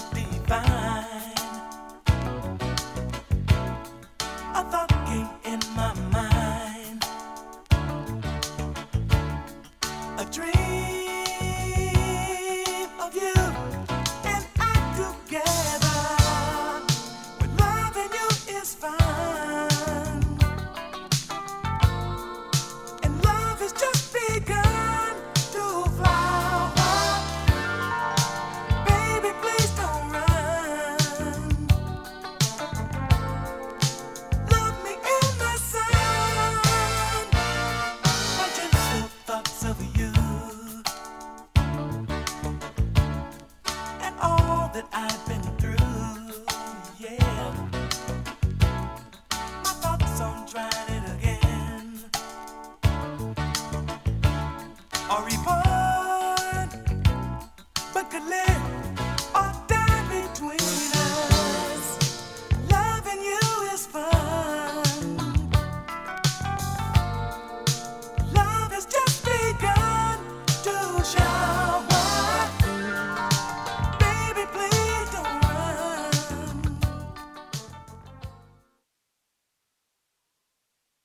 divine. A thought came in my mind, a dream of you and I together. When loving you is fine, and love has just begun to flower. Baby, please don't run. Love me in the sun. My gentle thoughts of you and all that I've been through. Yeah, my thoughts on trying it again. Or reborn.